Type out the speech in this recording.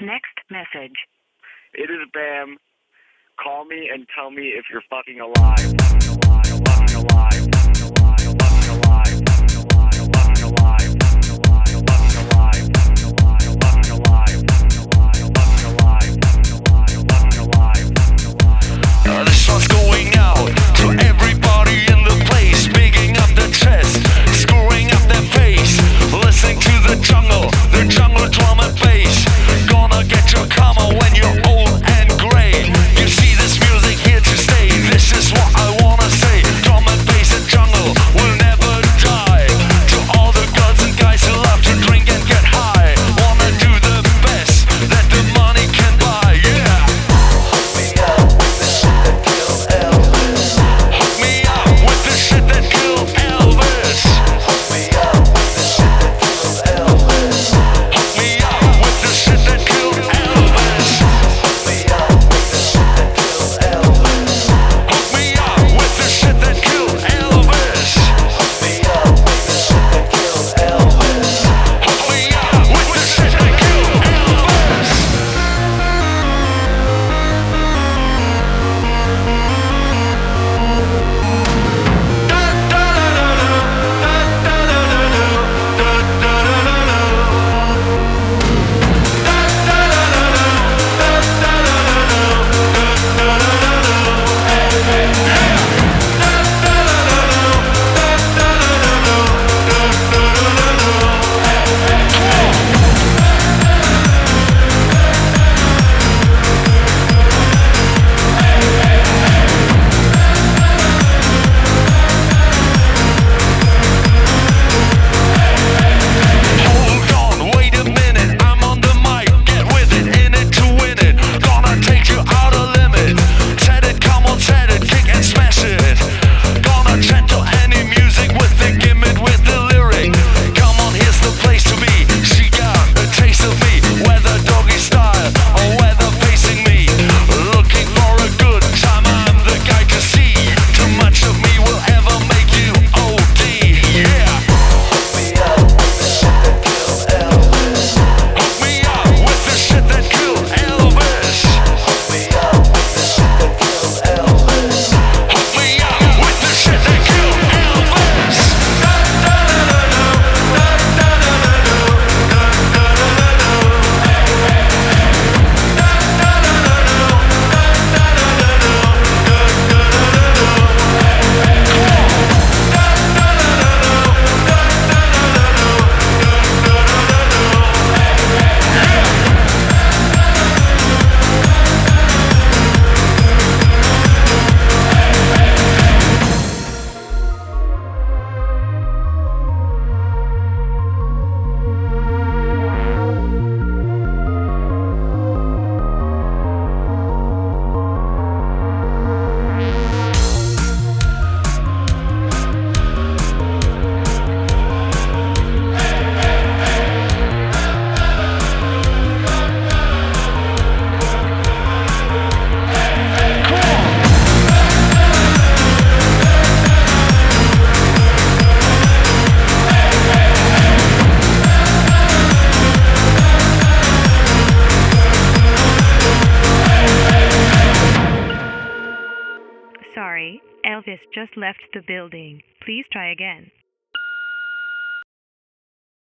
Next message. It is Bam. Call me and tell me if you're fucking alive. Fucking alive. Fucking alive. Fucking alive. Fucking alive. Fucking alive. Fucking alive. Fucking alive. Fucking alive. Fucking alive. Fucking alive. Fucking alive. Fucking alive. Fucking alive. Fucking alive. This one's going out to everybody in the place, bigging up their chest, screwing up their face, listening to the jungle drum and bass. Gonna get your karma when you're old and gray. You see this music here to stay. This is what I wanna say. Drum and bass and jungle will never die. To all the girls and guys who love to drink and get high, wanna do the best that the money can buy. Yeah. Hook me up with the shit that killed Elvis. Hook me up with the shit that killed Elvis. Hook me up with the shit that killed Elvis. Hook me up with the shit that killed Elvis. Hook me up with the shit that killed Elvis. Hook me up with the shit that killed Elvis. Hook me up with the shit that killed Elvis. Hold on, wait a minute, I'm on the mic. Get with it, in it to win it. Gonna take you out of limit. Set it, come on, set it, kick and smash it. Gonna chat to any music with the gimmick, with the lyric. Come on, here's the place to be. She got a taste of me, whether doggy style or whether facing me. Looking for a good time, I'm the guy to see. Too much of me will ever make you OD. Yeah. Hook me up with the shit that killed Elvis. Hook me up with the shit that killed Elvis. Hook me up with the shit that killed Elvis. Hook me up with the shit that killed Elvis. Sorry, Elvis just left the building. Please try again.